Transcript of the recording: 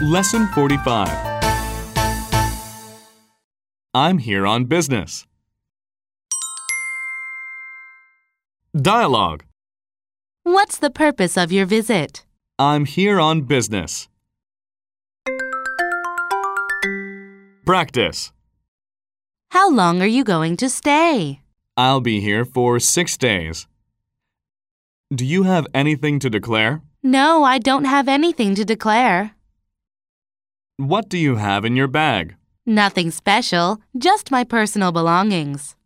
Lesson 45. I'm here on business. Dialogue. What's the purpose of your visit? I'm here on business. Practice. How long are you going to stay? I'll be here for 6 days. Do you have anything to declare? No, I don't have anything to declare. What do you have in your bag? Nothing special, just my personal belongings.